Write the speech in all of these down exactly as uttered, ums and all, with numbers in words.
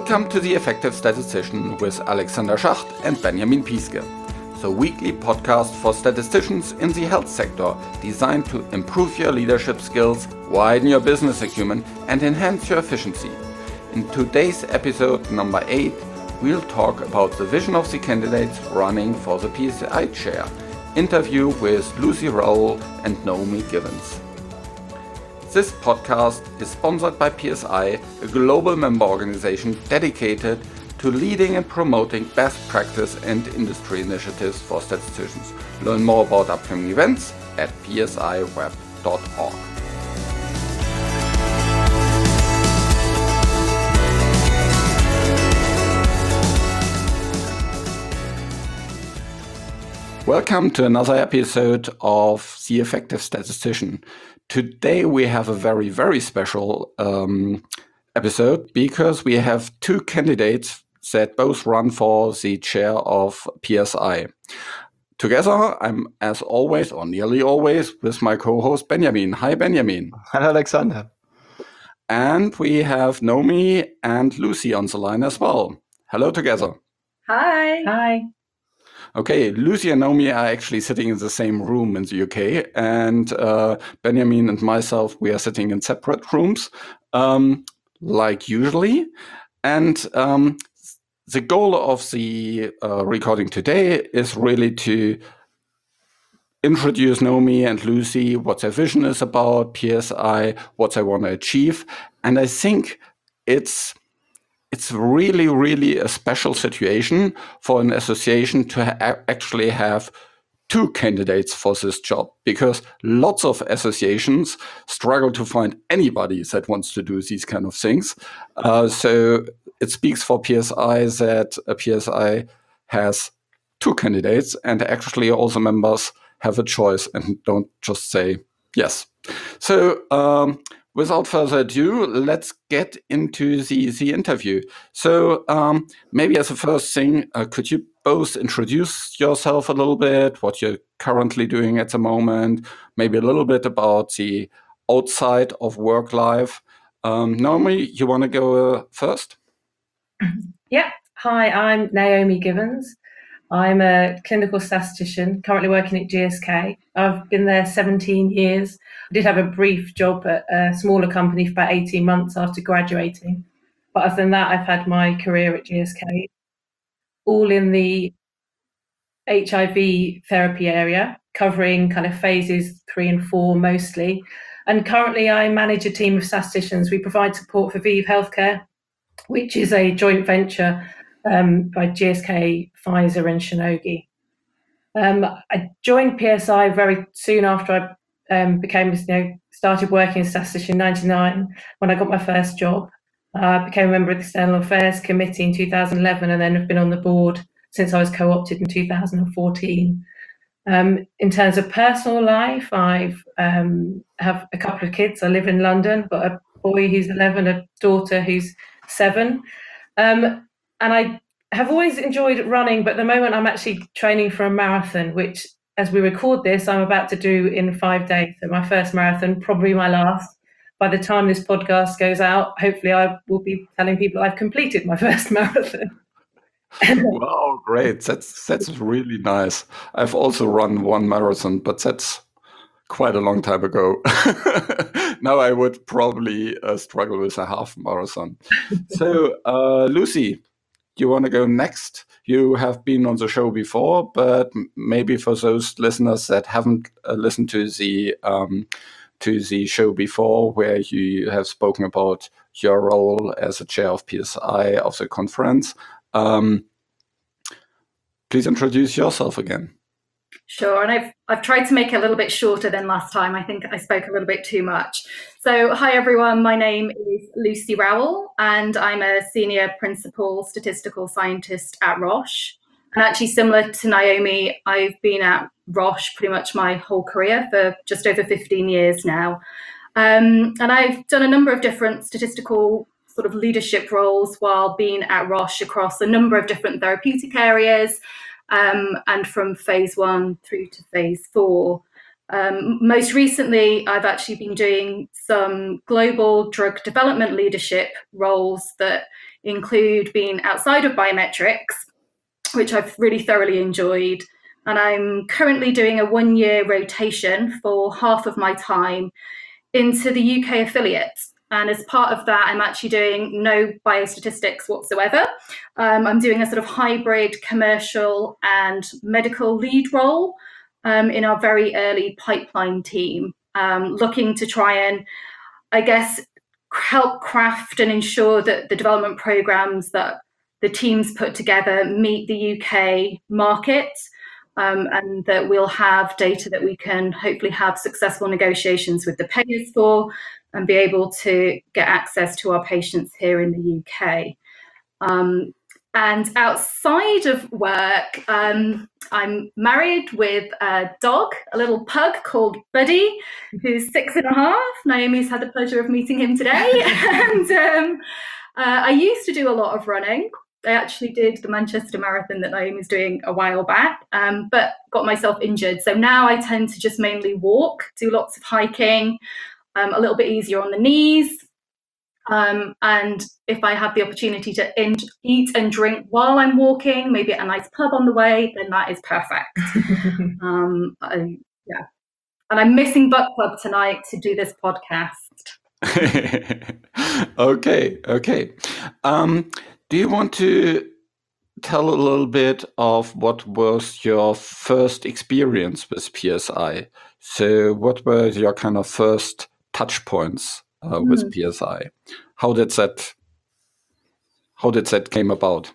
Welcome to The Effective Statistician with Alexander Schacht and Benjamin Piske, the weekly podcast for statisticians in the health sector designed to improve your leadership skills, widen your business acumen, and enhance your efficiency. In today's episode number eight, we'll talk about the vision of the candidates running for the P S I chair. Interview with Lucy Rowell and Naomi Givens. This podcast is sponsored by P S I, a global member organization dedicated to leading and promoting best practice and industry initiatives for statisticians. Learn more about upcoming events at p s i web dot org. Welcome to another episode of The Effective Statistician. Today we have a very, very special um, episode because we have two candidates that both run for the chair of P S I. Together, I'm as always, or nearly always, with my co-host Benjamin. Hi, Benjamin. Hello, Alexander. And we have Naomi and Lucy on the line as well. Hello together. Hi. Hi. Okay, Lucy and Naomi are actually sitting in the same room in the U K, and uh, Benjamin and myself, we are sitting in separate rooms, um, like usually. And um, the goal of the uh, recording today is really to introduce Naomi and Lucy, what their vision is about P S I, what they want to achieve. And I think it's It's really, really a special situation for an association to ha- actually have two candidates for this job, because lots of associations struggle to find anybody that wants to do these kind of things. Uh, so it speaks for P S I that a P S I has two candidates, and actually all the members have a choice and don't just say yes. So um, without further ado, let's get into the, the interview. So um, maybe as a first thing, uh, could you both introduce yourself a little bit, what you're currently doing at the moment, maybe a little bit about the outside of work life. Um, Naomi, you want to go uh, first? Yeah. Hi, I'm Naomi Givens. I'm a clinical statistician, currently working at G S K. I've been there seventeen years. I did have a brief job at a smaller company for about eighteen months after graduating. But other than that, I've had my career at G S K, all in the H I V therapy area, covering kind of phases three and four mostly. And currently I manage a team of statisticians. We provide support for ViiV Healthcare, which is a joint venture Um, by G S K, Pfizer and Shionogi. Um, I joined P S I very soon after I um, became, you know, started working as a statistician in ninety-nine when I got my first job. I uh, became a member of the External Affairs Committee in two thousand eleven and then have been on the board since I was co-opted in two thousand fourteen. Um, in terms of personal life, I've um, have a couple of kids. I live in London, but a boy who's eleven, a daughter who's seven. Um, And I have always enjoyed running, but at the moment I'm actually training for a marathon, which, as we record this, I'm about to do in five days. So my first marathon, probably my last. By the time this podcast goes out, hopefully I will be telling people I've completed my first marathon. Wow, great. That's that's really nice. I've also run one marathon, but that's quite a long time ago. Now I would probably uh, struggle with a half marathon. So, uh, Lucy, you want to go next? You have been on the show before, but maybe for those listeners that haven't uh, listened to the um, to the show before, where you have spoken about your role as a chair of P S I of the conference, um, please introduce yourself again. Sure, and I've I've tried to make it a little bit shorter than last time. I think I spoke a little bit too much. So, hi everyone, my name is Lucy Rowell, and I'm a senior principal statistical scientist at Roche. And actually, similar to Naomi, I've been at Roche pretty much my whole career for just over fifteen years now. Um, and I've done a number of different statistical sort of leadership roles while being at Roche across a number of different therapeutic areas. Um, and from phase one through to phase four. Um, most recently, I've actually been doing some global drug development leadership roles that include being outside of biometrics, which I've really thoroughly enjoyed. And I'm currently doing a one-year rotation for half of my time into the U K affiliate. And as part of that, I'm actually doing no biostatistics whatsoever. Um, I'm doing a sort of hybrid commercial and medical lead role um, in our very early pipeline team, um, looking to try and, I guess, help craft and ensure that the development programs that the teams put together meet the U K market, um, and that we'll have data that we can hopefully have successful negotiations with the payers for and be able to get access to our patients here in the U K. Um, and outside of work, um, I'm married with a dog, a little pug called Buddy, who's six and a half. Naomi's had the pleasure of meeting him today. and um, uh, I used to do a lot of running. I actually did the Manchester Marathon that Naomi's doing a while back, um, but got myself injured. So now I tend to just mainly walk, do lots of hiking, um, a little bit easier on the knees. Um, and if I have the opportunity to in- eat and drink while I'm walking, maybe at a nice pub on the way, then that is perfect. um, I, yeah. And I'm missing Book Club tonight to do this podcast. okay, okay. Um, do you want to tell a little bit of what was your first experience with P S I? So what were your kind of first touch points uh, with mm. P S I? How did that, how did that came about?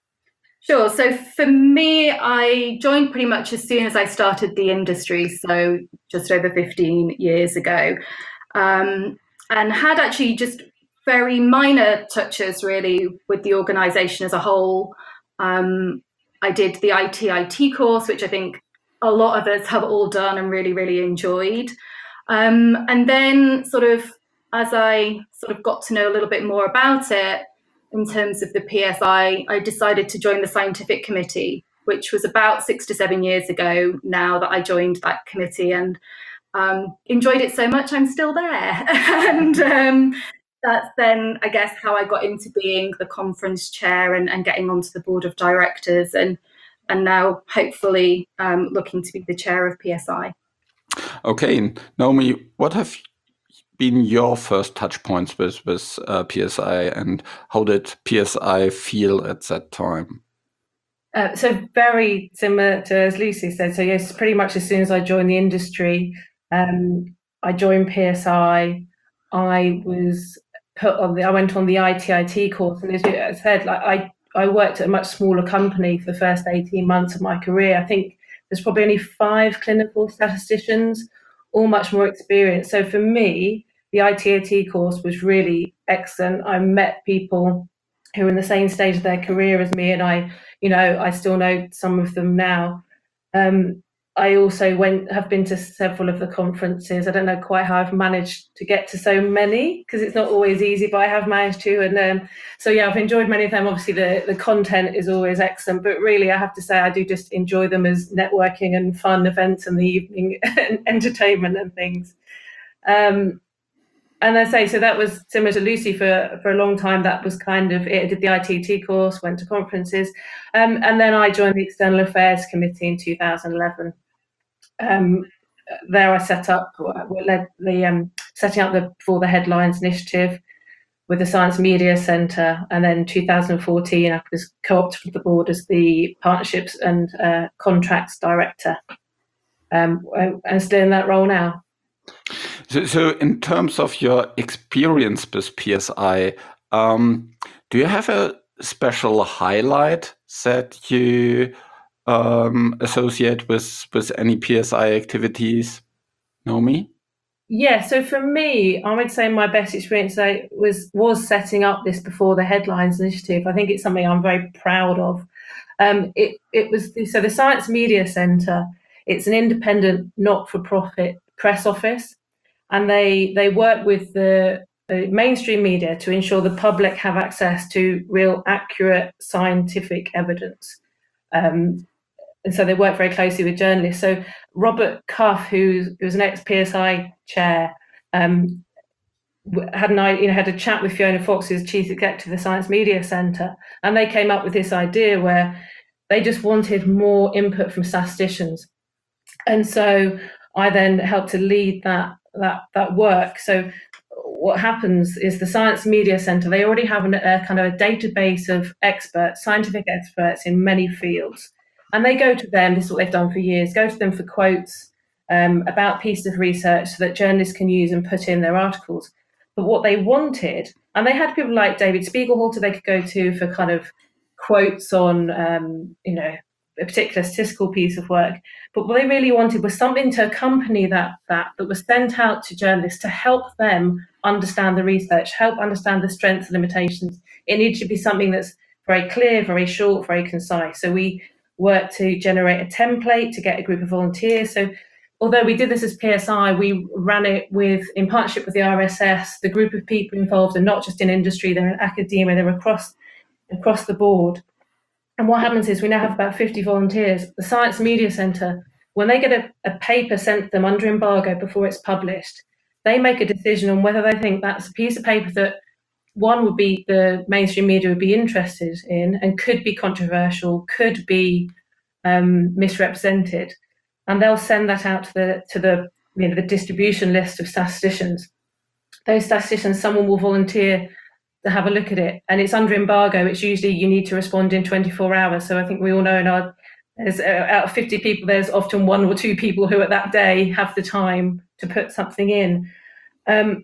Sure. So for me, I joined pretty much as soon as I started the industry, so just over fifteen years ago, um, and had actually just very minor touches really with the organization as a whole. Um, I did the I T I T course, which I think a lot of us have all done and really, really enjoyed. Um, and then sort of as I sort of got to know a little bit more about it, in terms of the P S I, I decided to join the scientific committee, which was about six to seven years ago now that I joined that committee, and um, enjoyed it so much I'm still there. and um, that's then, I guess, how I got into being the conference chair and, and getting onto the board of directors, and and now hopefully um, looking to be the chair of P S I. Okay, Naomi, what have been your first touch points with, with uh, P S I, and how did P S I feel at that time? Uh, so very similar to as Lucy said. So yes, pretty much as soon as I joined the industry, um, I joined P S I. I was put on the, I went on the I T I T course, and as I said, like I, I worked at a much smaller company for the first eighteen months of my career. I think there's probably only five clinical statisticians, all much more experienced. So for me, the I T I T course was really excellent. I met people who were in the same stage of their career as me, and I, you know, I still know some of them now. Um, I also went, have been to several of the conferences. I don't know quite how I've managed to get to so many, because it's not always easy, but I have managed to. And um, so, yeah, I've enjoyed many of them. Obviously, the, the content is always excellent, but really, I have to say, I do just enjoy them as networking and fun events in the evening and entertainment and things. Um, and I say, so that was similar to Lucy for, for a long time. That was kind of it. I did the I T I T course, went to conferences, um, and then I joined the External Affairs Committee in two thousand eleven. Um, there I set up, we led the um, setting up the For the Headlines initiative with the Science Media Centre, and then two thousand fourteen I was co-opted with the board as the Partnerships and uh, Contracts Director, um, and still in that role now. So, so in terms of your experience with P S I, um, do you have a special highlight that you Um, associate with with any P S I activities, Naomi? Yeah, so for me, I would say my best experience was was setting up this Before the Headlines initiative. I think it's something I'm very proud of. Um, it it was the, so the Science Media Centre. It's an independent, not-for-profit press office, and they they work with the uh, mainstream media to ensure the public have access to real, accurate scientific evidence. Um, And so they work very closely with journalists. So Robert Cuff, who was an ex-P S I chair, um, had an you know had a chat with Fiona Fox, who's chief executive of the Science Media Centre, and they came up with this idea where they just wanted more input from statisticians, and so I then helped to lead that that that work. So what happens is the Science Media Centre, they already have an, a kind of a database of experts, scientific experts in many fields, and they go to them. This is what they've done for years. Go to them for quotes um, about pieces of research so that journalists can use and put in their articles. But what they wanted, and they had people like David Spiegelhalter they could go to for kind of quotes on, um, you know, a particular statistical piece of work. But what they really wanted was something to accompany that, that, that was sent out to journalists to help them understand the research, help understand the strengths and limitations. It needed to be something that's very clear, very short, very concise. So we worked to generate a template to get a group of volunteers. So although we did this as P S I, we ran it with in partnership with the R S S. The group of people involved are not just in industry, they're in academia, they're across across the board. And what happens is we now have about fifty volunteers. The Science Media Centre, when they get a, a paper sent to them under embargo before it's published, they make a decision on whether they think that's a piece of paper that one would be the mainstream media would be interested in and could be controversial, could be um, misrepresented. And they'll send that out to the to the you know the distribution list of statisticians. Those statisticians, someone will volunteer to have a look at it, and it's under embargo. It's usually you need to respond in twenty-four hours. So I think we all know in our there's uh, out of fifty people, there's often one or two people who at that day have the time to put something in. Um,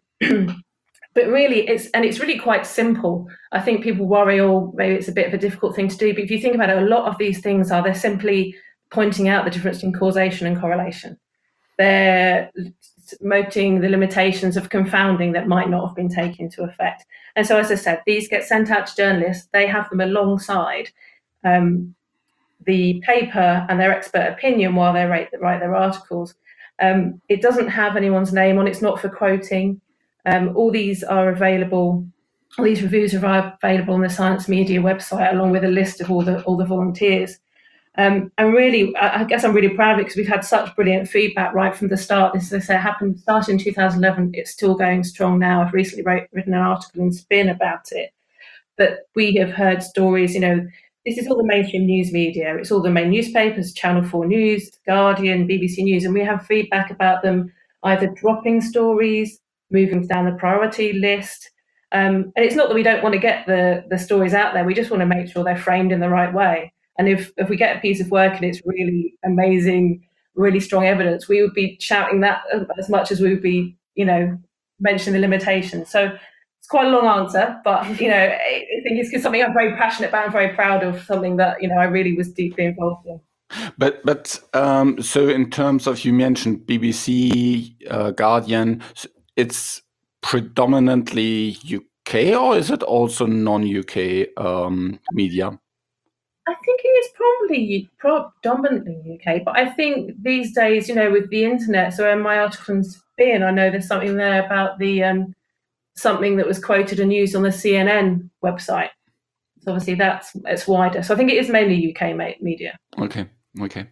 but really, it's and it's really quite simple. I think people worry, oh, maybe it's a bit of a difficult thing to do. But if you think about it, a lot of these things are they're simply pointing out the difference in causation and correlation. They're noting the limitations of confounding that might not have been taken into effect. And so, as I said, these get sent out to journalists. They have them alongside um, the paper and their expert opinion while they write, write their articles. Um, it doesn't have anyone's name on. It's not for quoting. Um, all these are available. All these reviews are available on the Science Media website, along with a list of all the all the volunteers. Um, and really, I guess I'm really proud of it because we've had such brilliant feedback right from the start. This, as I say, happened started in two thousand eleven. It's still going strong now. I've recently wrote, written an article in Spin about it. But we have heard stories, you know, this is all the mainstream news media. It's all the main newspapers, Channel four News, Guardian, B B C News, and we have feedback about them either dropping stories, moving down the priority list. Um, and it's not that we don't want to get the, the stories out there. We just want to make sure they're framed in the right way. And if, if we get a piece of work and it's really amazing, really strong evidence, we would be shouting that as much as we would be, you know, mentioning the limitations. So it's quite a long answer, but, you know, I think it's something I'm very passionate about and very proud of, something that, you know, I really was deeply involved in. But but um, so in terms of, you mentioned B B C, uh, Guardian, it's predominantly U K, or is it also non-U K um, media? I think it is probably predominantly U K, but I think these days, you know, with the internet, so in my article in Spin, I know there's something there about the um, something that was quoted and used on the C N N website. So obviously that's it's wider. So I think it is mainly U K media. Okay, okay.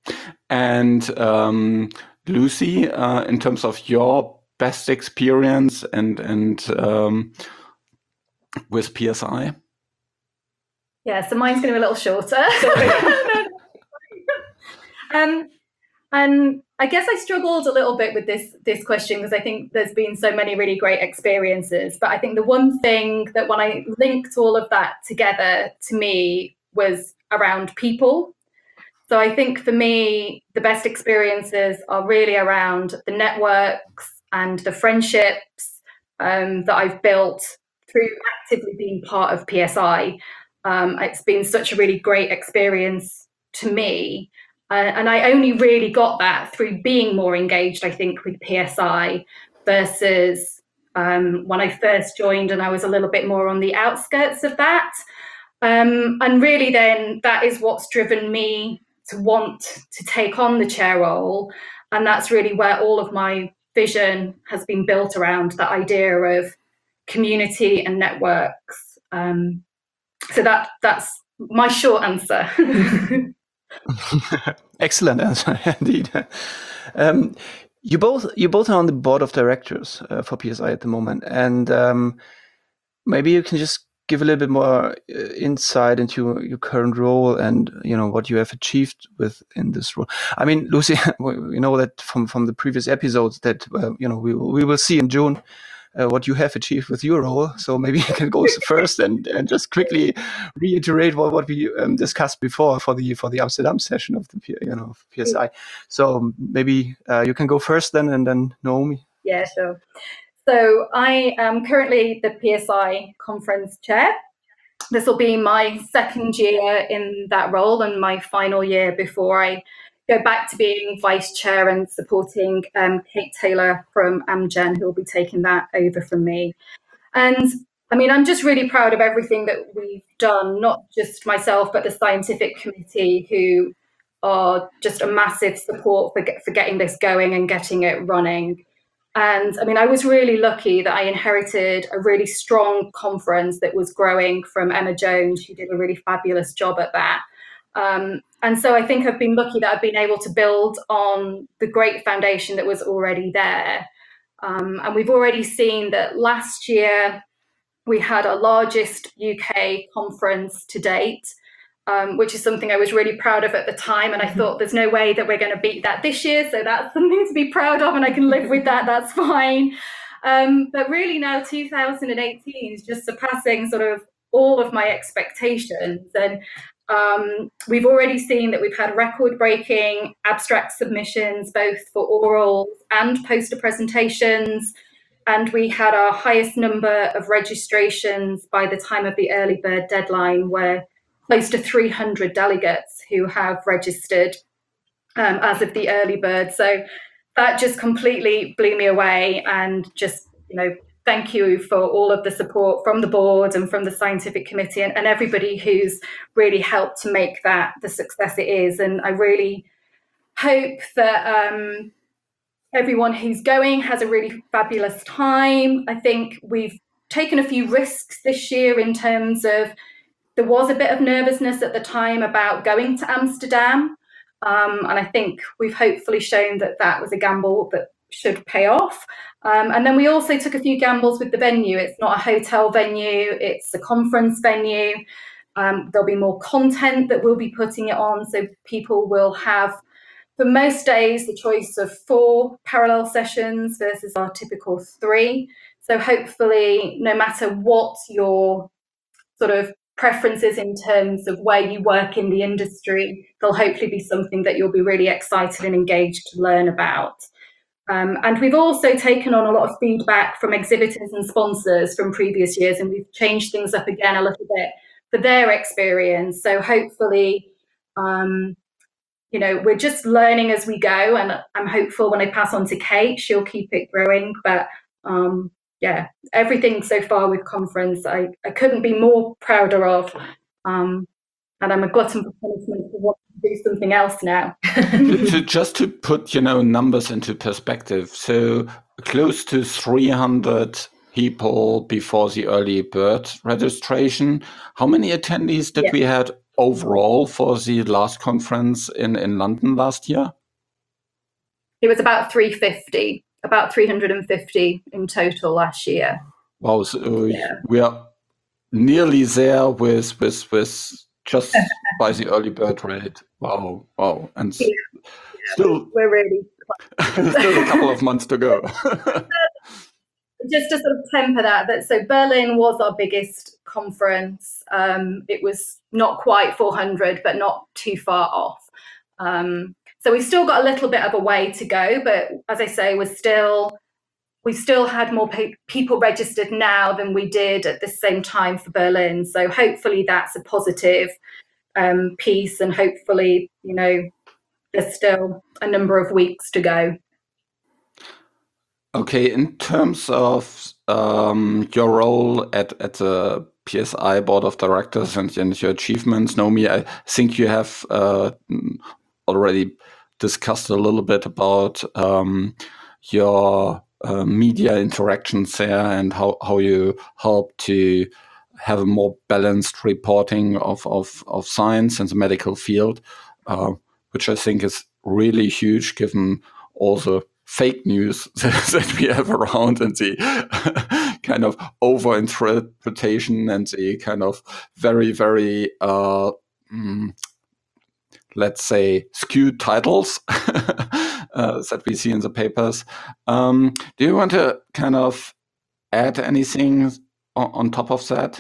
And um, Lucy, uh, in terms of your best experience and and um, with P S I. Yeah, so mine's going to be a little shorter. um, and I guess I struggled a little bit with this this question because I think there's been so many really great experiences. But I think the one thing that when I linked all of that together to me was around people. So I think for me, the best experiences are really around the networks and the friendships um, that I've built through actively being part of P S I. Um, it's been such a really great experience to me. Uh, and I only really got that through being more engaged, I think, with P S I versus um, when I first joined and I was a little bit more on the outskirts of that. Um, and really then that is what's driven me to want to take on the chair role. And that's really where all of my vision has been built around, that idea of community and networks. Um, So that that's my short answer. Excellent answer, indeed. Um, You both you both are on the board of directors uh, for P S I at the moment, and um, maybe you can just give a little bit more uh, insight into your current role and you know what you have achieved within this role. I mean, Lucy, we know that from from the previous episodes that uh, you know we we will see in June uh, what you have achieved with your role. So maybe you can go first and, and just quickly reiterate what what we um, discussed before for the for the Amsterdam session of the you know of P S I. So maybe uh, you can go first then, and then Naomi. Yeah, sure. So I am currently the P S I conference chair. This will be my second year in that role and my final year before I go back to being vice chair and supporting um, Kate Taylor from Amgen, who will be taking that over from me. And I mean, I'm just really proud of everything that we've done, not just myself, but the scientific committee, who are just a massive support for, for getting this going and getting it running. And I mean, I was really lucky that I inherited a really strong conference that was growing from Emma Jones, who did a really fabulous job at that. Um, and so I think I've been lucky that I've been able to build on the great foundation that was already there. Um, and we've already seen that last year we had our largest U K conference to date. Um, which is something I was really proud of at the time. And I thought there's no way that we're going to beat that this year. So that's something to be proud of, and I can live with that. That's fine. Um, but really now two thousand eighteen is just surpassing sort of all of my expectations. And um, we've already seen that we've had record-breaking abstract submissions, both for oral and poster presentations. And we had our highest number of registrations by the time of the early bird deadline, where close to three hundred delegates who have registered um, as of the early bird. So that just completely blew me away. And just, you know, thank you for all of the support from the board and from the scientific committee and, and everybody who's really helped to make that the success it is. And I really hope that um, everyone who's going has a really fabulous time. I think we've taken a few risks this year in terms of there was a bit of nervousness at the time about going to Amsterdam. Um, and I think we've hopefully shown that that was a gamble that should pay off. Um, and then we also took a few gambles with the venue. It's not a hotel venue, it's a conference venue. Um, there'll be more content that we'll be putting it on. So people will have, for most days, the choice of four parallel sessions versus our typical three. So hopefully, no matter what your sort of preferences in terms of where you work in the industry, there'll hopefully be something that you'll be really excited and engaged to learn about. Um, and we've also taken on a lot of feedback from exhibitors and sponsors from previous years, and we've changed things up again a little bit for their experience. So hopefully, um, you know, we're just learning as we go, and I'm hopeful when I pass on to Kate, she'll keep it growing. But um, yeah, everything so far with conference, I, I couldn't be more prouder of. Um, and I'm a glutton for punishment to want to do something else now. to, just to put, you know, numbers into perspective. So close to three hundred people before the early bird registration. How many attendees did yeah. we had overall for the last conference in, in London last year? It was about three hundred fifty. About three hundred fifty in total last year. Wow, so yeah. we are nearly there with with with just by the early bird rate. Wow, wow, and yeah. still we're really still a couple of months to go. Just to sort of temper that, that so Berlin was our biggest conference. Um, it was not quite four hundred, but not too far off. Um, So we've still got a little bit of a way to go, but as I say, we're still, we've still had more pe- people registered now than we did at the same time for Berlin. So hopefully that's a positive um, piece, and hopefully, you know, there's still a number of weeks to go. Okay, in terms of um, your role at, at the P S I Board of Directors and, and your achievements, Naomi, I think you have uh, already discussed a little bit about um, your uh, media interactions there and how, how you help to have a more balanced reporting of, of, of science in the medical field, uh, which I think is really huge given all the fake news that we have around, and the kind of over-interpretation and the kind of very, very, uh, mm, let's say, skewed titles uh, that we see in the papers. Um, do you want to kind of add anything on, on top of that?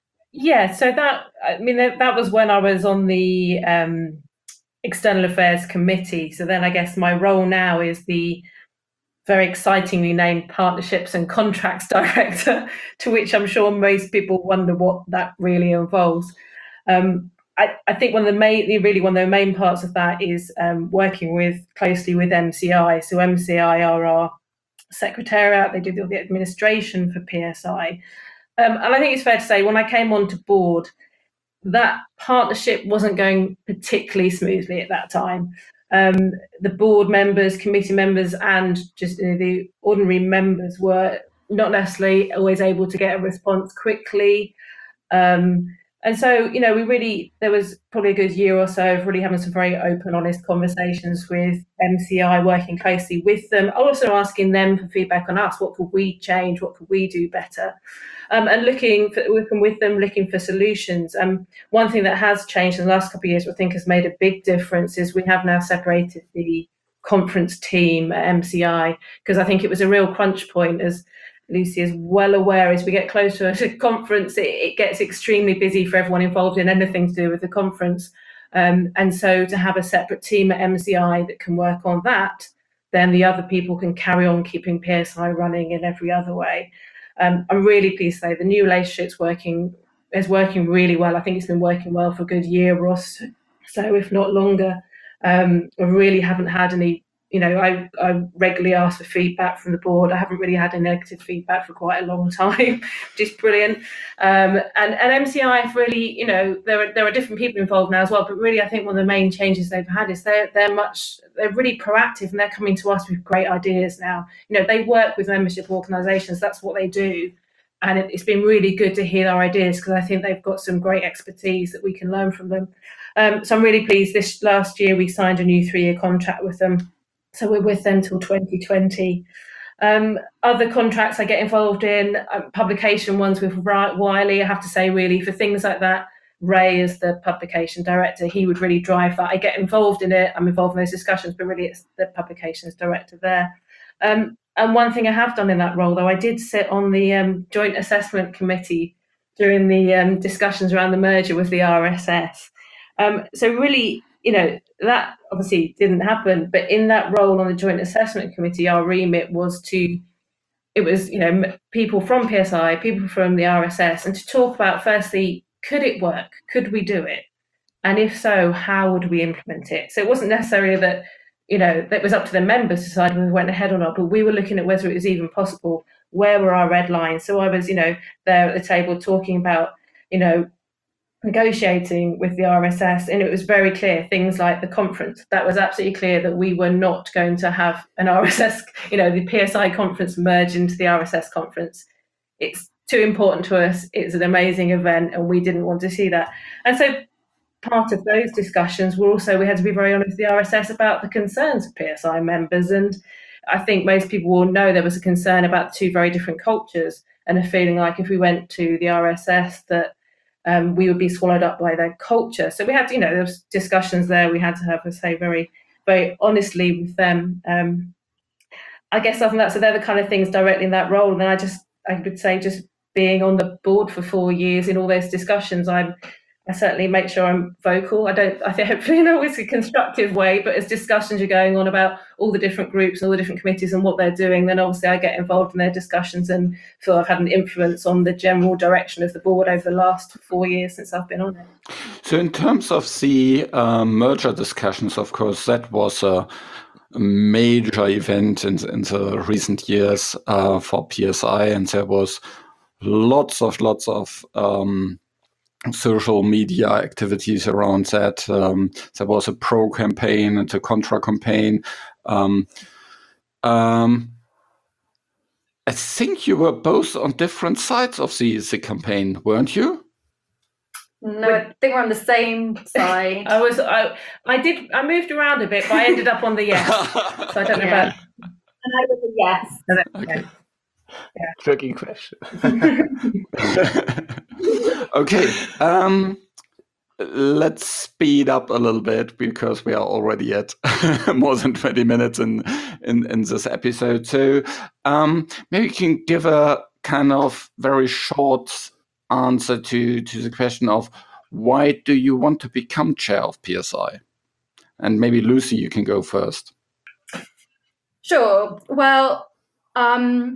Yeah, so that, I mean, that, that was when I was on the um, External Affairs Committee. So then I guess my role now is the very excitingly named Partnerships and Contracts Director, to which I'm sure most people wonder what that really involves. Um, I, I think one of the main, really one of the main parts of that is um, working with closely with M C I. So M C I are our secretariat, they do all the administration for P S I. Um, and I think it's fair to say when I came onto board, that partnership wasn't going particularly smoothly at that time. Um, the board members, committee members, and just you know, the ordinary members were not necessarily always able to get a response quickly. Um, and so, you know, we really, there was probably a good year or so of really having some very open, honest conversations with M C I, working closely with them, also asking them for feedback on us. What could we change? What could we do better? Um, and looking, for, working with them, looking for solutions. Um, one thing that has changed in the last couple of years, which I think has made a big difference, is we have now separated the conference team at M C I, because I think it was a real crunch point, as Lucy is well aware. As we get closer to a conference, it, it gets extremely busy for everyone involved in anything to do with the conference. Um, and so to have a separate team at M C I that can work on that, then the other people can carry on keeping P S I running in every other way. Um, I'm really pleased to say the new relationship's working is working really well. I think it's been working well for a good year or so, if not longer. Um, I really haven't had any, you know, I, I regularly ask for feedback from the board. I haven't really had any negative feedback for quite a long time, which is brilliant. Um, and, and M C I have really, you know, there are, there are different people involved now as well, but really I think one of the main changes they've had is they're, they're much, they're really proactive, and they're coming to us with great ideas now. You know, they work with membership organisations, that's what they do. And it, it's been really good to hear their ideas, because I think they've got some great expertise that we can learn from them. Um, so I'm really pleased. This last year we signed a new three-year contract with them. So we're with them till twenty twenty. Um, other contracts I get involved in, uh, publication ones with Wiley, I have to say, really, for things like that, Ray is the publication director. He would really drive that. I get involved in it. I'm involved in those discussions, but really it's the publications director there. Um, and one thing I have done in that role, though, I did sit on the um, Joint Assessment Committee during the um, discussions around the merger with the R S S. Um, so really, you know, that obviously didn't happen, but in that role on the Joint Assessment Committee, our remit was to, it was, you know, people from P S I, people from the R S S, and to talk about, firstly, could it work? Could we do it? And if so, how would we implement it? So it wasn't necessarily that, you know, that was up to the members to decide whether we went ahead or not, but we were looking at whether it was even possible. Where were our red lines? So I was, you know, there at the table talking about, you know, negotiating with the R S S, and it was very clear, things like the conference, that was absolutely clear that we were not going to have an R S S, you know, the P S I conference merge into the R S S conference. It's too important to us. It's an amazing event, and we didn't want to see that. And so part of those discussions were also, we had to be very honest with the R S S about the concerns of P S I members. And I think most people will know there was a concern about two very different cultures, and a feeling like if we went to the R S S that Um, we would be swallowed up by their culture. So we had, you know, there was discussions there. We had to have, I say, very, very honestly with them. Um, I guess other than that, so they're the kind of things directly in that role. And then I just, I would say, just being on the board for four years in all those discussions, I'm, I certainly make sure I'm vocal. I don't, I think hopefully in always a constructive way, but as discussions are going on about all the different groups and all the different committees and what they're doing, then obviously I get involved in their discussions and feel I've had an influence on the general direction of the board over the last four years since I've been on it. So in terms of the uh, merger discussions, of course, that was a major event in, in the recent years uh, for P S I, and there was lots of, lots of um, social media activities around that. Um, there was a pro campaign and a contra campaign. Um, um, I think you were both on different sides of the, the campaign, weren't you? No, I think we're on the same side. I was, I, I did, I moved around a bit, but I ended up on the yes. So I don't know Yeah. about. And I was a yes. So there we Okay. go. Yeah. Tricky question. Okay. Um, let's speed up a little bit because we are already at more than twenty minutes in, in, in this episode. So um, maybe you can give a kind of very short answer to, to the question of why do you want to become chair of P S I? And maybe Lucy, you can go first. Sure. Well, um,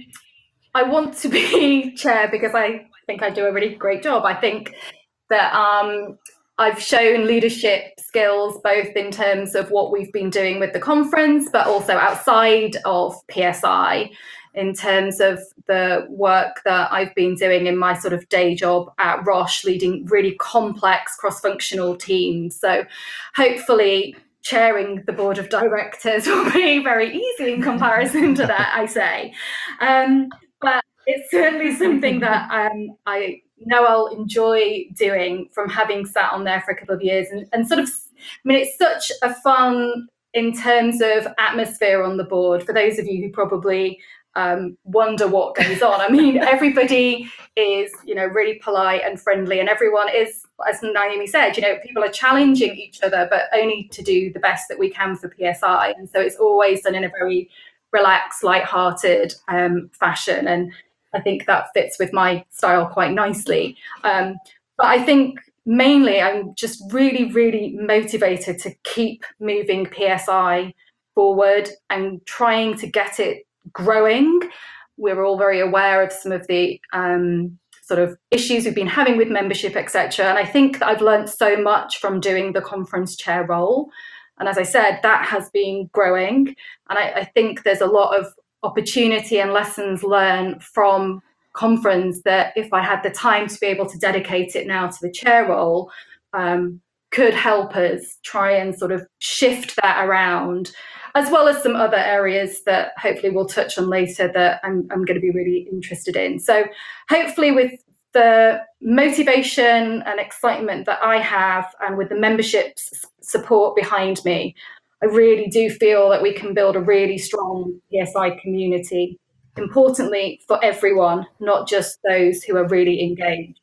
I want to be chair because I think I do a really great job. I think that um, I've shown leadership skills both in terms of what we've been doing with the conference, but also outside of P S I in terms of the work that I've been doing in my sort of day job at Roche, leading really complex cross-functional teams. So hopefully chairing the board of directors will be very easy in comparison to that, I say. Um, but it's certainly something that um, I know I'll enjoy doing from having sat on there for a couple of years and, and sort of, I mean, it's such a fun in terms of atmosphere on the board. For those of you who probably um, wonder what goes on, I mean, everybody is, you know, really polite and friendly, and everyone is, as Naomi said, you know, people are challenging each other, but only to do the best that we can for P S I. And so it's always done in a very relaxed, light-hearted um, fashion. And I think that fits with my style quite nicely. Um, but I think mainly I'm just really, really motivated to keep moving P S I forward and trying to get it growing. We're all very aware of some of the um, sort of issues we've been having with membership, et cetera. And I think that I've learned so much from doing the conference chair role. And as I said, that has been growing. And I, I think there's a lot of opportunity and lessons learned from conference that if I had the time to be able to dedicate it now to the chair role, um, could help us try and sort of shift that around, as well as some other areas that hopefully we'll touch on later that I'm, I'm going to be really interested in. So hopefully with the motivation and excitement that I have and with the membership's support behind me, I really do feel that we can build a really strong P S I community, importantly for everyone, not just those who are really engaged.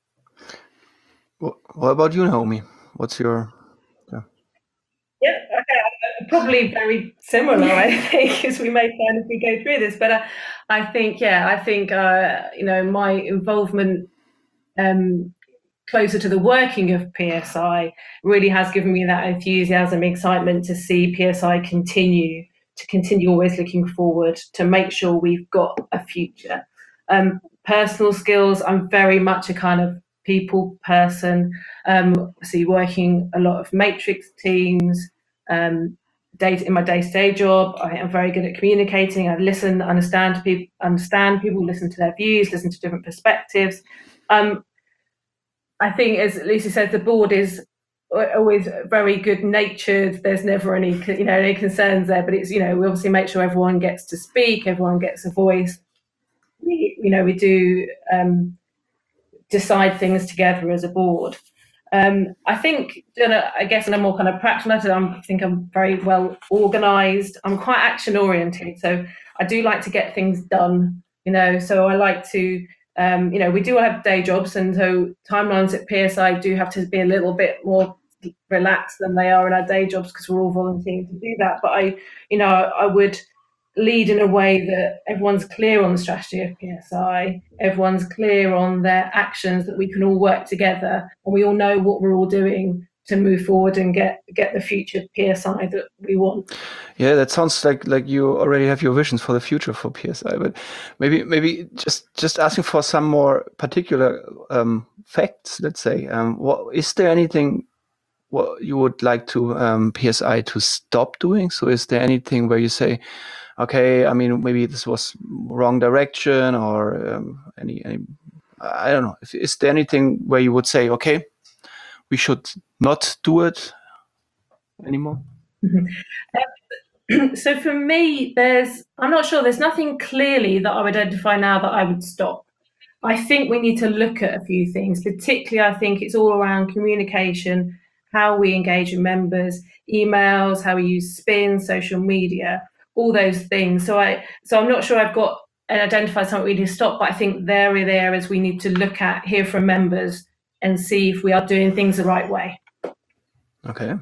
What about you, Naomi? What's your... Yeah, yeah okay. Probably very similar, I think, as we may find as we go through this. But uh, I think, yeah, I think, uh, you know, my involvement um, closer to the working of P S I really has given me that enthusiasm, excitement to see P S I continue, to continue always looking forward, to make sure we've got a future. Um, personal skills, I'm very much a kind of people person. Um, see, working a lot of matrix teams, um, data in my day-to-day job. I am very good at communicating. I listen, understand people, understand people, listen to their views, listen to different perspectives. Um, I think, as Lucy said, the board is always very good-natured. There's never any, you know, any concerns there. But it's, you know, we obviously make sure everyone gets to speak, everyone gets a voice. We, you know, we do um, decide things together as a board. Um, I think, you know, I guess in a more kind of practical matter, I think I'm very well organised. I'm quite action-oriented, so I do like to get things done. You know, so I like to. Um, you know, we do have day jobs, and so timelines at P S I do have to be a little bit more relaxed than they are in our day jobs because we're all volunteering to do that. But I, you know, I would lead in a way that everyone's clear on the strategy of P S I, everyone's clear on their actions, that we can all work together and we all know what we're all doing to move forward and get get the future P S I that we want. Yeah, that sounds like like you already have your visions for the future for P S I. But maybe maybe just just asking for some more particular um, facts. Let's say, um, what is there anything what you would like to um, P S I to stop doing? So is there anything where you say, okay, I mean, maybe this was wrong direction, or um, any, any I don't know. Is there anything where you would say, okay, we should not do it anymore? um, so for me, there's, I'm not sure, there's nothing clearly that I would identify now that I would stop. I think we need to look at a few things, particularly I think it's all around communication, how we engage with members, emails, how we use spin, social media. all those things. So I, so I'm not sure I've got and identified something we need to stop, but I think there are the areas we need to look at, hear from members, and see if we are doing things the right way. Okay.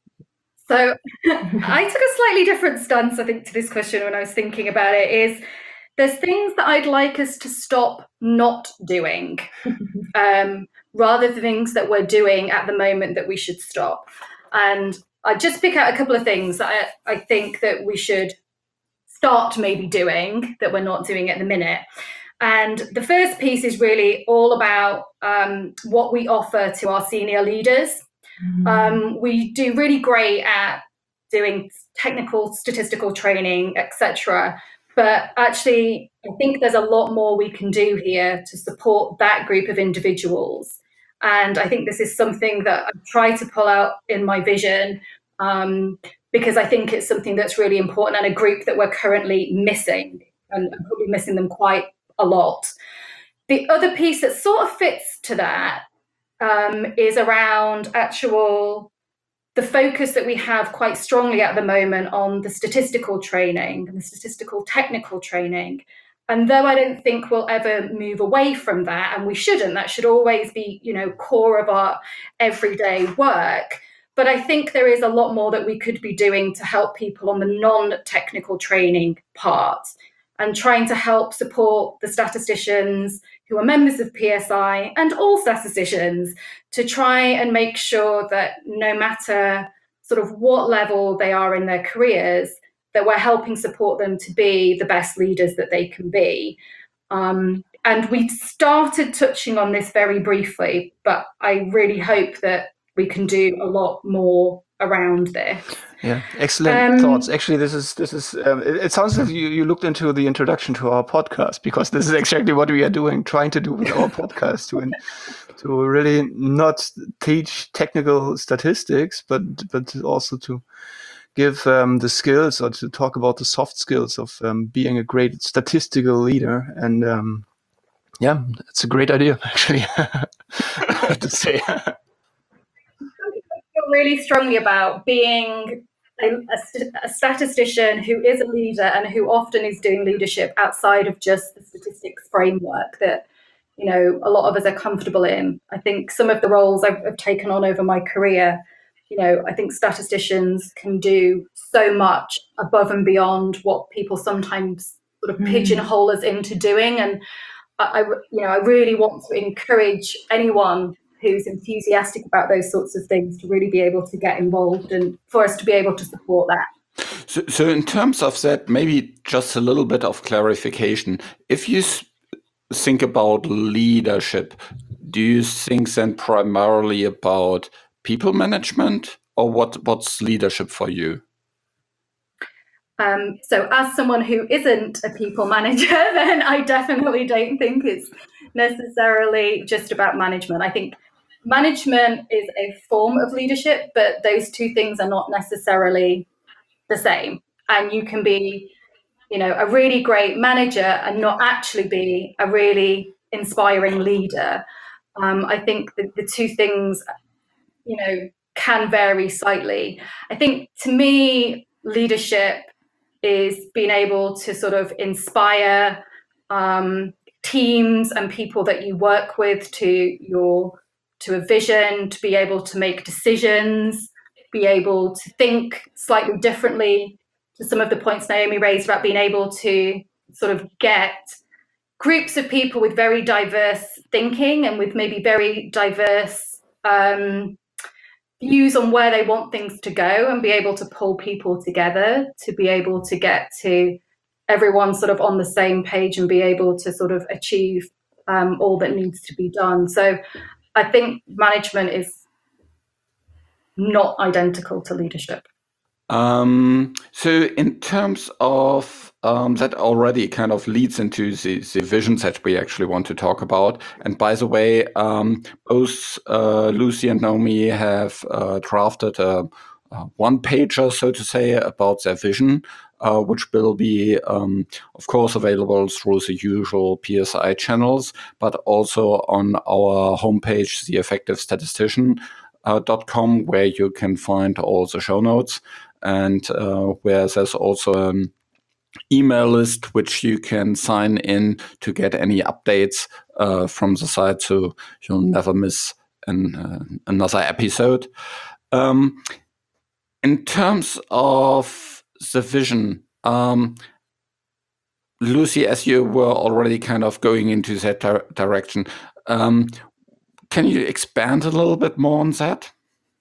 So I took a slightly different stance, I think, to this question when I was thinking about it. Is there's things that I'd like us to stop not doing, um, rather than things that we're doing at the moment that we should stop. And I just pick out a couple of things that I, I think that we should start maybe doing that we're not doing at the minute. And the first piece is really all about um, what we offer to our senior leaders. Mm-hmm. Um, we do really great at doing technical statistical training, et cetera. But actually, I think there's a lot more we can do here to support that group of individuals. And I think this is something that I try to pull out in my vision, um, because I think it's something that's really important and a group that we're currently missing, and probably missing them quite a lot. The other piece that sort of fits to that um, is around actual the focus that we have quite strongly at the moment on the statistical training and the statistical technical training. And though I don't think we'll ever move away from that, and we shouldn't, that should always be, you know, core of our everyday work. But I think there is a lot more that we could be doing to help people on the non-technical training part, and trying to help support the statisticians who are members of P S I and all statisticians to try and make sure that no matter sort of what level they are in their careers, that we're helping support them to be the best leaders that they can be. Um, and we started touching on this very briefly, but I really hope that we can do a lot more around this. Yeah, excellent um, thoughts. Actually, this is this is. Um, it, it sounds like you, you looked into the introduction to our podcast, because this is exactly what we are doing, trying to do with our podcast, to to really not teach technical statistics, but but also to give um, the skills, or to talk about the soft skills of um, being a great statistical leader. And um, yeah, it's a great idea, actually. I have to say. Really strongly about being a, a, a statistician who is a leader and who often is doing leadership outside of just the statistics framework that, you know, a lot of us are comfortable in. I think some of the roles I've, I've taken on over my career, you know, I think statisticians can do so much above and beyond what people sometimes sort of mm. pigeonhole us into doing. And I, I, you know, I really want to encourage anyone who's enthusiastic about those sorts of things to really be able to get involved, and for us to be able to support that. So, so in terms of that, maybe just a little bit of clarification. If you think about leadership, do you think then primarily about people management, or what, what's leadership for you? Um, so as someone who isn't a people manager, then I definitely don't think it's necessarily just about management. I think management is a form of leadership, but those two things are not necessarily the same. And you can be, you know, a really great manager and not actually be a really inspiring leader. Um, I think that the two things, you know, can vary slightly. I think to me, leadership is being able to sort of inspire um, teams and people that you work with to your to a vision, to be able to make decisions, be able to think slightly differently, to some of the points Naomi raised about being able to sort of get groups of people with very diverse thinking and with maybe very diverse um, views on where they want things to go, and be able to pull people together to be able to get to everyone sort of on the same page and be able to sort of achieve um, all that needs to be done. So I think management is not identical to leadership. Um, so in terms of um, that already kind of leads into the, the visions that we actually want to talk about. And by the way, um, both uh, Lucy and Naomi have uh, drafted a, a one-pager, so to say, about their vision, uh, which will be, um, of course, available through the usual P S I channels, but also on our homepage, the effective statistician dot com, where you can find all the show notes, and uh, where there's also um, email list which you can sign in to get any updates uh, from the site, so you'll never miss an, uh, another episode. Um, in terms of the vision, um, Lucy, as you were already kind of going into that di direction, um, can you expand a little bit more on that?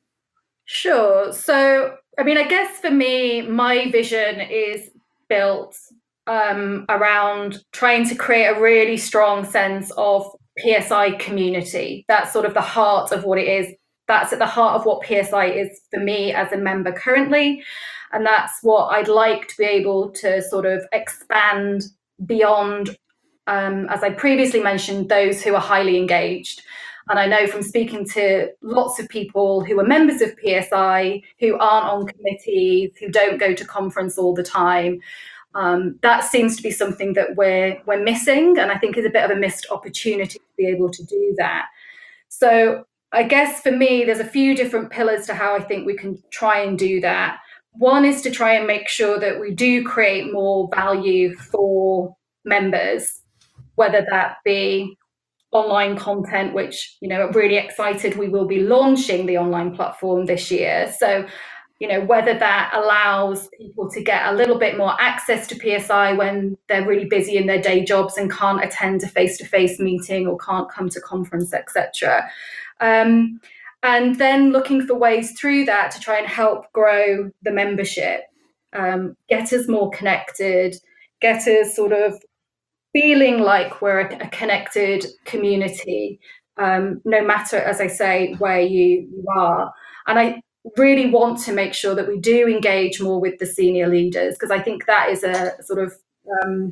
Sure. So, I mean, I guess for me, my vision is built um, around trying to create a really strong sense of P S I community. That's sort of the heart of what it is. That's at the heart of what P S I is for me as a member currently. And that's what I'd like to be able to sort of expand beyond, um, as I previously mentioned, those who are highly engaged. And I know from speaking to lots of people who are members of P S I, who aren't on committees, who don't go to conference all the time, um, that seems to be something that we're, we're missing, and I think is a bit of a missed opportunity to be able to do that. So I guess for me, there's a few different pillars to how I think we can try and do that. One is to try and make sure that we do create more value for members, whether that be online content, which, you know, I'm really excited we will be launching the online platform this year. So, you know, whether that allows people to get a little bit more access to P S I when they're really busy in their day jobs and can't attend a face-to-face meeting or can't come to conference, et cetera. Um, and then looking for ways through that to try and help grow the membership, um, get us more connected, get us sort of feeling like we're a, a connected community, um, no matter, as I say, where you, you are. And I really want to make sure that we do engage more with the senior leaders, because I think that is a sort of um,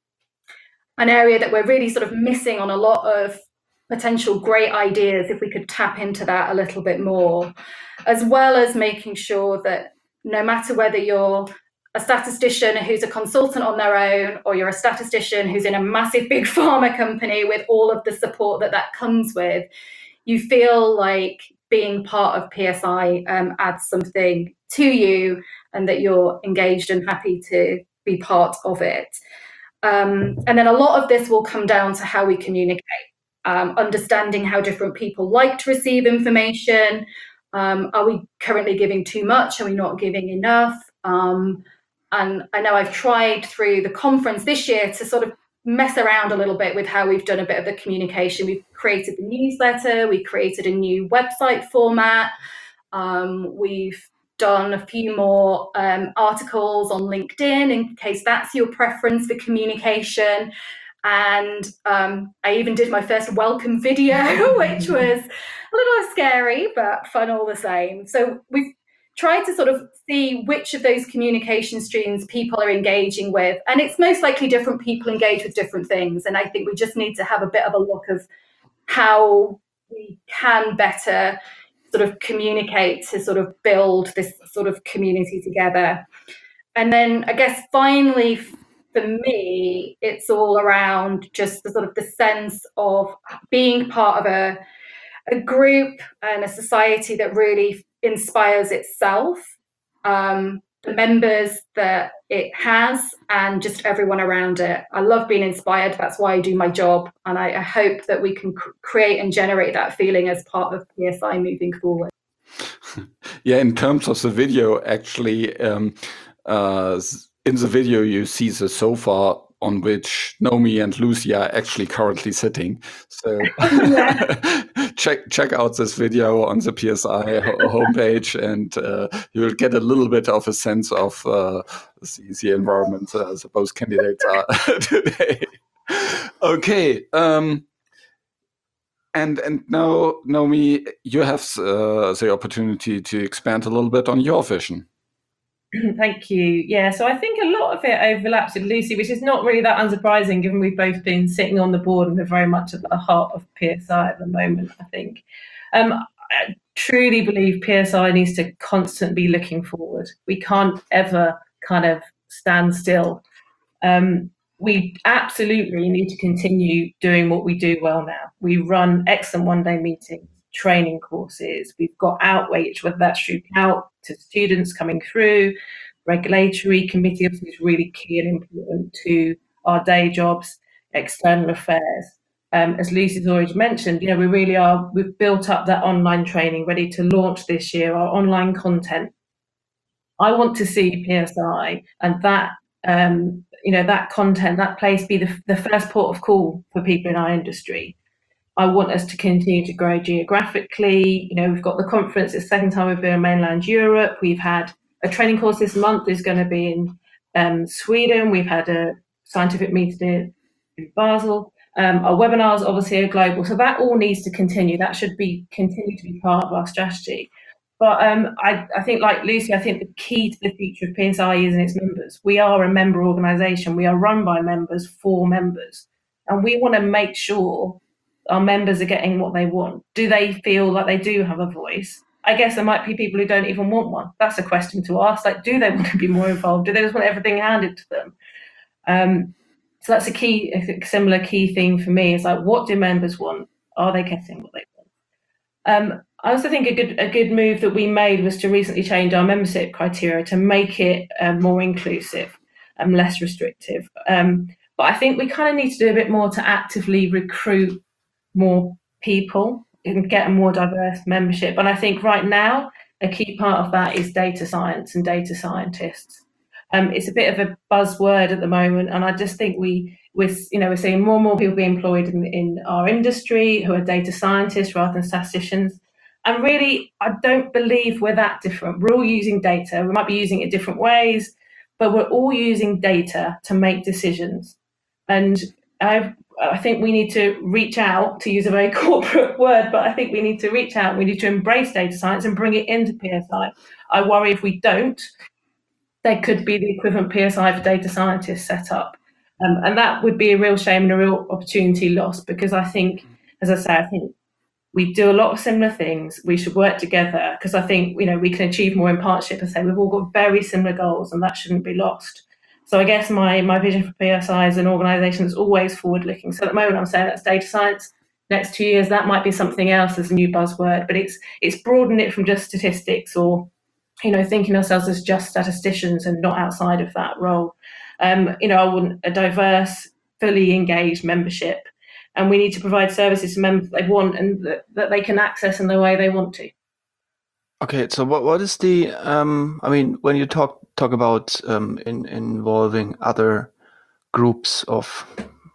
an area that we're really sort of missing on a lot of potential great ideas, if we could tap into that a little bit more, as well as making sure that no matter whether you're a statistician who's a consultant on their own, or you're a statistician who's in a massive big pharma company with all of the support that that comes with, you feel like being part of P S I um, adds something to you, and that you're engaged and happy to be part of it. Um, and then a lot of this will come down to how we communicate, um, understanding how different people like to receive information. Um, are we currently giving too much? Are we not giving enough? Um, And I know I've tried through the conference this year to sort of mess around a little bit with how we've done a bit of the communication. We've created the newsletter, we created a new website format, um, we've done a few more um, articles on LinkedIn in case that's your preference for communication. And um, I even did my first welcome video, which was a little scary, but fun all the same. So we've try to sort of see which of those communication streams people are engaging with. And it's most likely different people engage with different things. And I think we just need to have a bit of a look of how we can better sort of communicate to sort of build this sort of community together. And then I guess finally, for me, it's all around just the sort of the sense of being part of a, a group and a society that really inspires itself, um, the members that it has, and just everyone around it. I love being inspired. That's why I do my job. And I, I hope that we can cr- create and generate that feeling as part of P S I moving forward. Yeah, in terms of the video, actually, um, uh, in the video, you see the sofa on which Naomi and Lucy are actually currently sitting. So check check out this video on the P S I homepage, and uh, you will get a little bit of a sense of uh, the, the environment uh, that both candidates are today. Okay. Um, and and now, Naomi, you have uh, the opportunity to expand a little bit on your vision. Thank you. Yeah, so I think a lot of it overlaps with Lucy, which is not really that unsurprising given we've both been sitting on the board and we're very much at the heart of P S I at the moment, I think. Um, I truly believe P S I needs to constantly be looking forward. We can't ever kind of stand still. Um, we absolutely need to continue doing what we do well now. We run excellent one-day meetings, training courses. We've got outreach, whether that's through out to students coming through, regulatory committee obviously is really key and important to our day jobs, external affairs. Um, as Lucy's already mentioned, you know, we really are, we've built up that online training ready to launch this year, our online content. I want to see P S I and that, um, you know, that content, that place be the, the first port of call for people in our industry. I want us to continue to grow geographically. You know, we've got the conference, it's the second time we've been in mainland Europe. We've had a training course this month is going to be in um, Sweden. We've had a scientific meeting in Basel. Um, our webinars obviously are global. So that all needs to continue. That should be continue to be part of our strategy. But um, I, I think, like Lucy, I think the key to the future of P S I is in its members. We are a member organisation. We are run by members for members. And we want to make sure our members are getting what they want. Do they feel like they do have a voice? I guess there might be people who don't even want one. That's a question to ask. Like, do they want to be more involved? Do they just want everything handed to them? Um, so that's a key, a similar key thing for me is like, what do members want? Are they getting what they want? Um, I also think a good a good move that we made was to recently change our membership criteria to make it um, more inclusive and less restrictive. Um, but I think we kind of need to do a bit more to actively recruit more people and get a more diverse membership. And I think right now, a key part of that is data science and data scientists. Um, it's a bit of a buzzword at the moment, and I just think we, we're, you know, we're seeing more and more people being employed in, in our industry who are data scientists rather than statisticians. And really, I don't believe we're that different. We're all using data. We might be using it different ways, but we're all using data to make decisions. And I've I think we need to reach out, to use a very corporate word, but I think we need to reach out. We need to embrace data science and bring it into P S I. I worry if we don't, there could be the equivalent P S I for data scientists set up. Um, and that would be a real shame and a real opportunity lost, because I think, as I say, I think we do a lot of similar things. We should work together, because I think, you know, we can achieve more in partnership. And say we've all got very similar goals, and that shouldn't be lost. So I guess my, my vision for P S I as an organisation is always forward-looking. So at the moment I'm saying that's data science. Next two years that might be something else as a new buzzword, but it's it's broadened it from just statistics, or, you know, thinking ourselves as just statisticians and not outside of that role. Um, you know, I want a diverse, fully engaged membership, and we need to provide services to members that they want and that, that they can access in the way they want to. Okay, so what what is the um I mean, when you talk talk about um in involving other groups of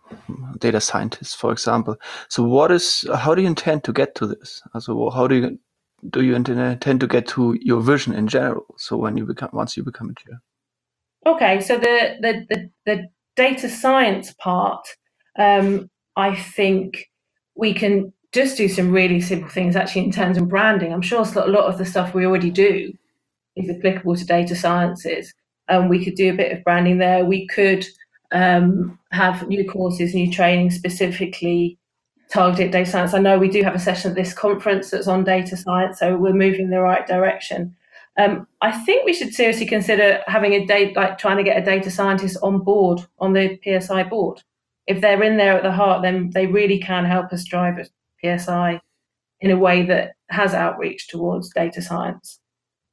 data scientists, for example, so what is how do you intend to get to this? So how do you do you intend to get to your vision in general? So when you become once you become a chair. Okay, so the the the, the data science part, um, I think we can just do some really simple things actually in terms of branding. I'm sure a lot of the stuff we already do is applicable to data sciences, and um, we could do a bit of branding there. We could um, have new courses, new training specifically targeted data science. I know we do have a session at this conference that's on data science, so we're moving in the right direction. Um, I think we should seriously consider having a date, like trying to get a data scientist on board on the P S I board. If they're in there at the heart, then they really can help us drive a P S I in a way that has outreach towards data science.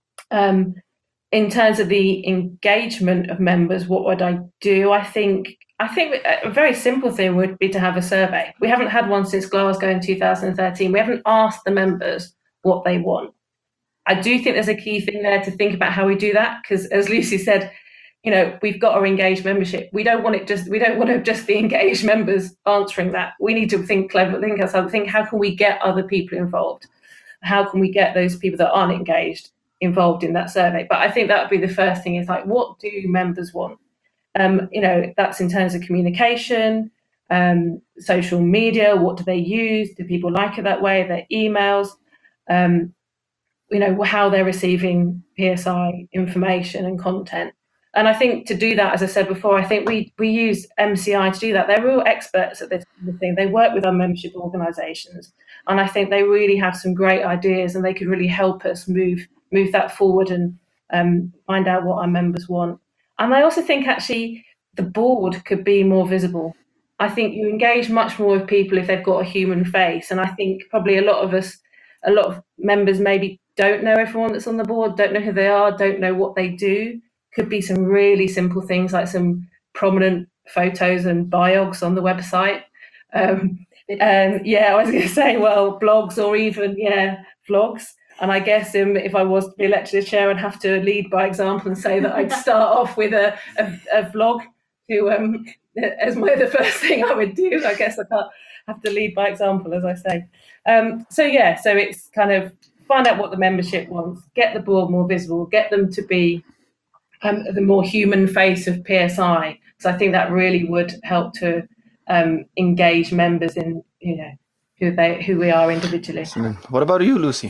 Um, in terms of the engagement of members, what would I do? I think I think a very simple thing would be to have a survey. We haven't had one since Glasgow in two thousand thirteen. We haven't asked the members what they want. I do think there's a key thing there to think about how we do that, because as Lucy said, you know, we've got our engaged membership. We don't want it just we don't want to just be engaged members answering that. We need to think clever, think outside, think how can we get other people involved? How can we get those people that aren't engaged involved in that survey? But I think that would be the first thing, is like, what do members want? Um, you know, that's in terms of communication, um, social media, what do they use? Do people like it that way? Their emails, um, you know, how they're receiving P S I information and content. And I think to do that, as I said before, I think we we use M C I to do that. They're real experts at this kind of thing. They work with our membership organisations, and I think they really have some great ideas, and they could really help us move move that forward and um, find out what our members want. And I also think actually the board could be more visible. I think you engage much more with people if they've got a human face, and I think probably a lot of us, a lot of members maybe don't know everyone that's on the board, don't know who they are, don't know what they do, could be some really simple things like some prominent photos and biogs on the website. Um, and yeah, I was going to say, well, blogs or even, yeah, vlogs. And I guess um, if I was to be elected as chair, I'd have to lead by example and say that I'd start off with a, a, a vlog to, um, as my the first thing I would do. I guess I can't have to lead by example, as I say. Um, so yeah, so it's kind of find out what the membership wants, get the board more visible, get them to be um, the more human face of P S I. So I think that really would help to um, engage members in, you know, who they who we are individually. What about you, Lucy?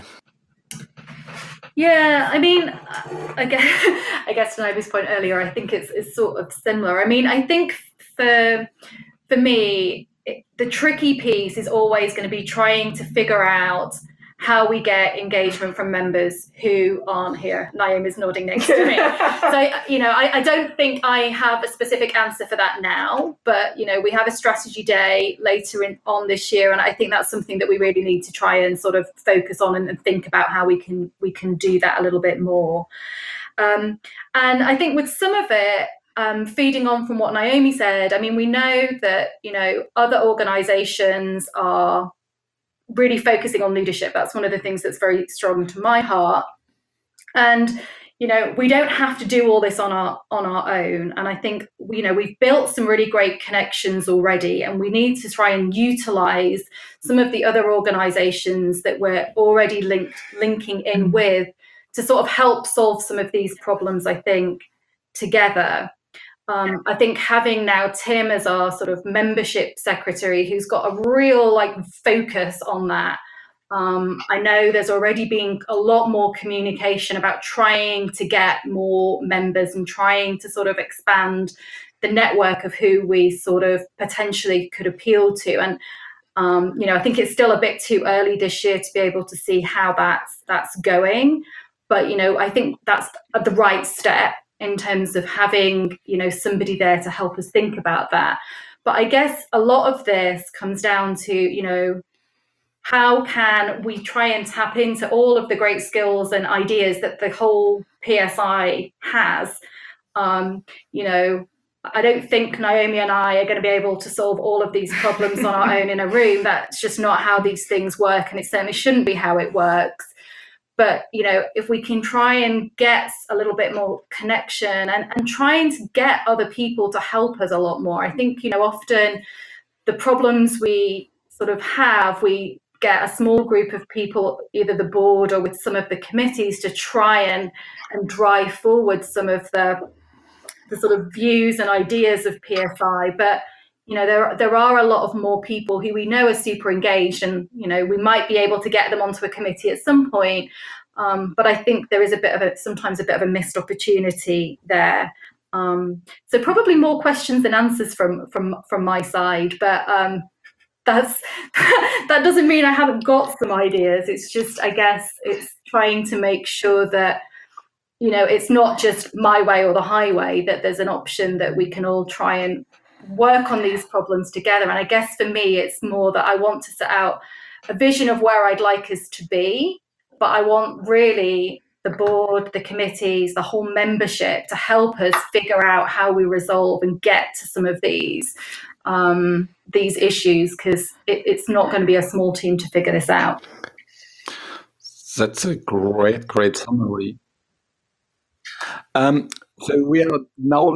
Yeah, I mean, I guess, I guess to Naomi's point earlier, I think it's, it's sort of similar. I mean, I think for for me, it, the tricky piece is always going to be trying to figure out how we get engagement from members who aren't here. Naomi's nodding next to me. So, you know, I, I don't think I have a specific answer for that now, but, you know, we have a strategy day later in, on this year, and I think that's something that we really need to try and sort of focus on and, and think about how we can we can do that a little bit more. Um, and I think with some of it, um, feeding on from what Naomi said, I mean, we know that, you know, other organisations are really focusing on leadership. That's one of the things that's very strong to my heart. And, you know, we don't have to do all this on our on our own. And I think, you know, we've built some really great connections already, and we need to try and utilize some of the other organizations that we're already linked linking in with to sort of help solve some of these problems, I think, together. Um, I think having now Tim as our sort of membership secretary, who's got a real like focus on that. Um, I know there's already been a lot more communication about trying to get more members and trying to sort of expand the network of who we sort of potentially could appeal to. And, um, you know, I think it's still a bit too early this year to be able to see how that's, that's going. But, you know, I think that's the right step in terms of having, you know, somebody there to help us think about that. But I guess a lot of this comes down to, you know, how can we try and tap into all of the great skills and ideas that the whole P S I has? Um, you know, I don't think Naomi and I are going to be able to solve all of these problems on our own in a room. That's just not how these things work, and it certainly shouldn't be how it works. But, you know, if we can try and get a little bit more connection and, and trying to get other people to help us a lot more. I think, you know, often the problems we sort of have, we get a small group of people, either the board or with some of the committees, to try and, and drive forward some of the, the sort of views and ideas of P S I. But, you know, there, there are a lot of more people who we know are super engaged, and, you know, we might be able to get them onto a committee at some point. Um, but I think there is a bit of a, sometimes a bit of a missed opportunity there. Um, so probably more questions than answers from, from, from my side, but um, that's, that doesn't mean I haven't got some ideas. It's just, I guess, it's trying to make sure that, you know, it's not just my way or the highway, that there's an option that we can all try and work on these problems together. And I guess for me, it's more that I want to set out a vision of where I'd like us to be, but I want really the board, the committees, the whole membership to help us figure out how we resolve and get to some of these um, these issues, because it, it's not going to be a small team to figure this out. That's a great, great summary. Um, so we are now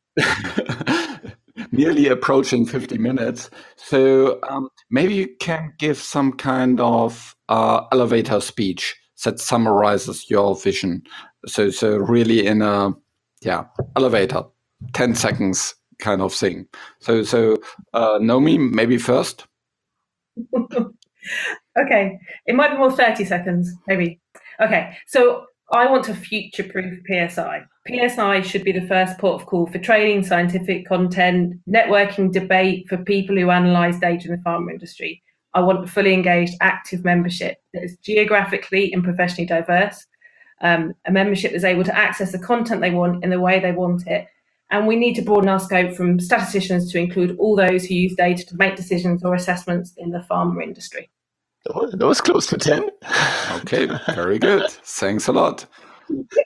nearly approaching fifty minutes. So um, maybe you can give some kind of uh, elevator speech that summarizes your vision. So, so really in a yeah elevator, ten seconds kind of thing. So, so uh, Naomi, maybe first. Okay, it might be more thirty seconds, maybe. Okay, so I want to future-proof P S I. P S I should be the first port of call for training, scientific content, networking, debate for people who analyse data in the pharma industry. I want a fully engaged, active membership that is geographically and professionally diverse, um, a membership that's able to access the content they want in the way they want it. And we need to broaden our scope from statisticians to include all those who use data to make decisions or assessments in the pharma industry. Oh, that was close to ten. Okay, very good. Thanks a lot.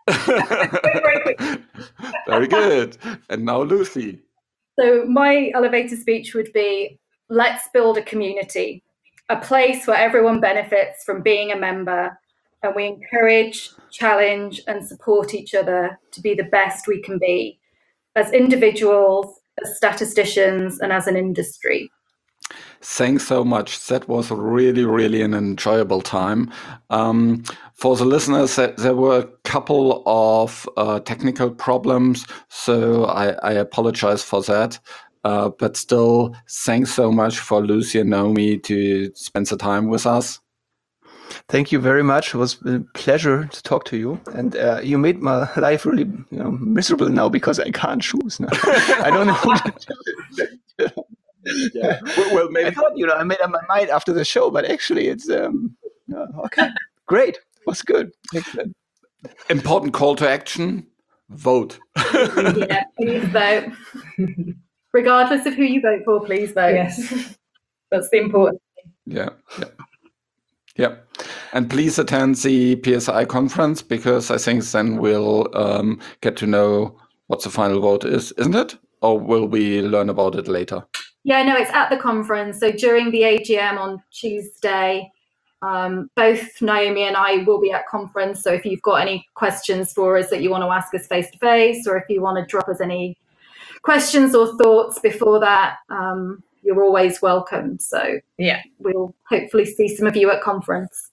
Very good. And now Lucy. So my elevator speech would be, let's build a community, a place where everyone benefits from being a member, and we encourage, challenge, and support each other to be the best we can be as individuals, as statisticians, and as an industry. Thanks so much. That was really, really an enjoyable time. Um, for the listeners, there were a couple of uh, technical problems, so I, I apologize for that. Uh, but still, thanks so much for Lucy and Naomi to spend the time with us. Thank you very much. It was a pleasure to talk to you. And uh, you made my life really you know, miserable now because I can't choose now. I don't know. Yeah. Well, well, maybe I thought, you know, I made up my mind after the show, but actually it's, um, uh, okay, great. It was good. Excellent. Important call to action, vote. Yeah, please vote. Regardless of who you vote for, please vote. Yes. That's the important thing. Yeah, yeah. Yeah. And please attend the P S I conference, because I think then we'll um, get to know what the final vote is, isn't it? Or will we learn about it later? Yeah, no, it's at the conference. So during the A G M on Tuesday, um, both Naomi and I will be at conference. So if you've got any questions for us that you want to ask us face to face, or if you want to drop us any questions or thoughts before that, um, you're always welcome. So Yeah. we'll hopefully see some of you at conference.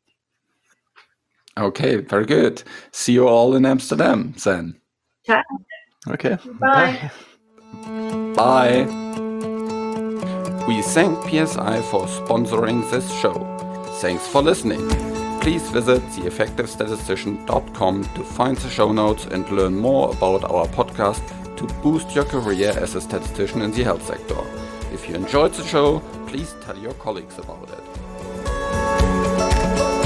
Okay, very good. See you all in Amsterdam then. Ciao. Okay. Bye. Bye. We thank P S I for sponsoring this show. Thanks for listening. Please visit the effective statistician dot com to find the show notes and learn more about our podcast to boost your career as a statistician in the health sector. If you enjoyed the show, please tell your colleagues about it.